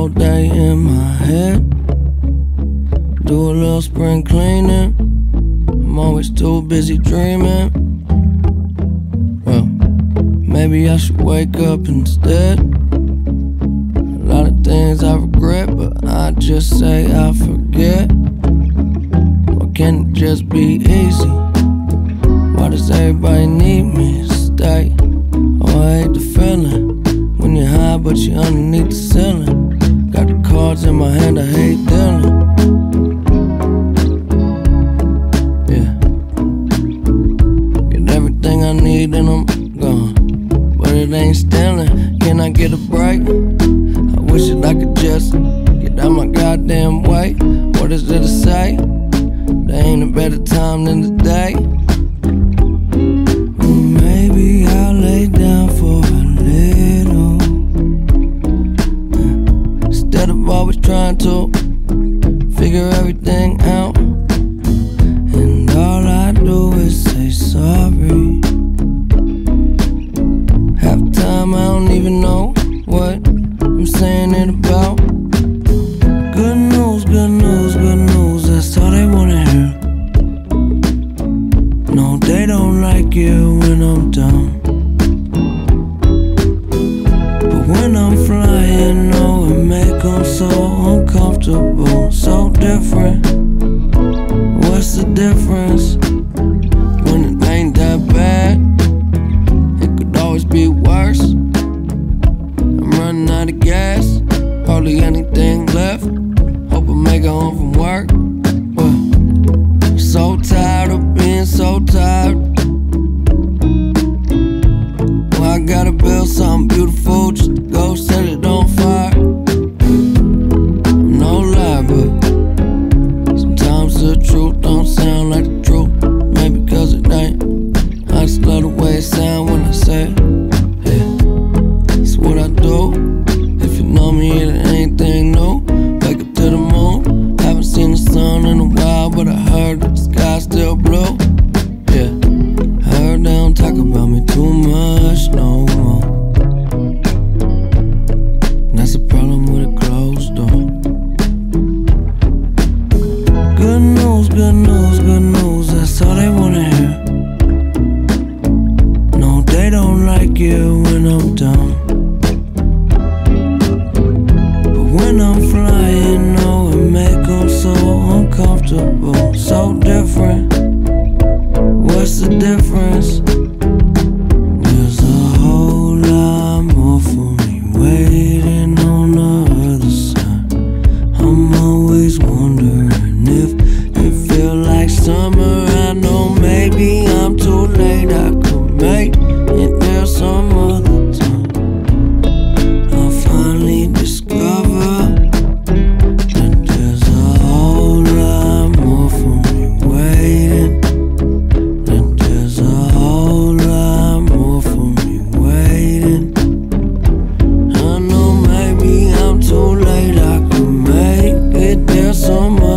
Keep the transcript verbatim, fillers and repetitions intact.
all day in my head. Do a little spring cleaning. I'm always too busy dreaming. Well, maybe I should wake up instead. A lot of things I regret, but I just say I forget. Why can't it just be easy? Why does everybody need me to stay? Oh, I hate the feeling when you're high but you're underneath the ceiling. Got the cards in my hand, I hate dealing. Yeah, get everything I need and I'm gone, but it ain't stealing. Can I get a break? I wish that I could just get out my goddamn way. What is there to say? There ain't a better time than today. Maybe I'll lay down for a little, instead of always trying to figure everything out. And all I do is say sorry. Half the time I don't even know what I'm saying it about. Good news, good news, good news, that's all they wanna hear. No, they don't like it when I'm down, but when I'm flying, no, it make them so uncomfortable. So different, what's the difference? When it ain't that bad, it could always be worse. I'm running out of gas, hardly anything left. Hope I make it home from work. But so tired of being so tired. Well, I gotta build something beautiful just to go set it on fire. No lie, but sometimes the truth don't sound like the truth. Maybe cause it ain't. I just love the way it sound when I say it. Yeah, it's what I do. If you know me, it ain't anything new. Wake up to the moon. Haven't seen the sun in a while, but I heard that the sky's still blue. Yeah, I heard they don't talk about me too much no more. That's the problem with a closed door. Good news, good news, good news, that's all they wanna hear. No, they don't like it when I'm down, but when I'm flying, no, it make them so uncomfortable. So different, what's the difference? There's a whole lot more for me waiting on the other side. I'm always wondering if it feel like summer. I know maybe I'm too late, I could make it there some other time. I'll finally discover that there's a whole lot more for me waiting. That there's a whole lot more for me waiting. I know maybe I'm too late, I could make it there some other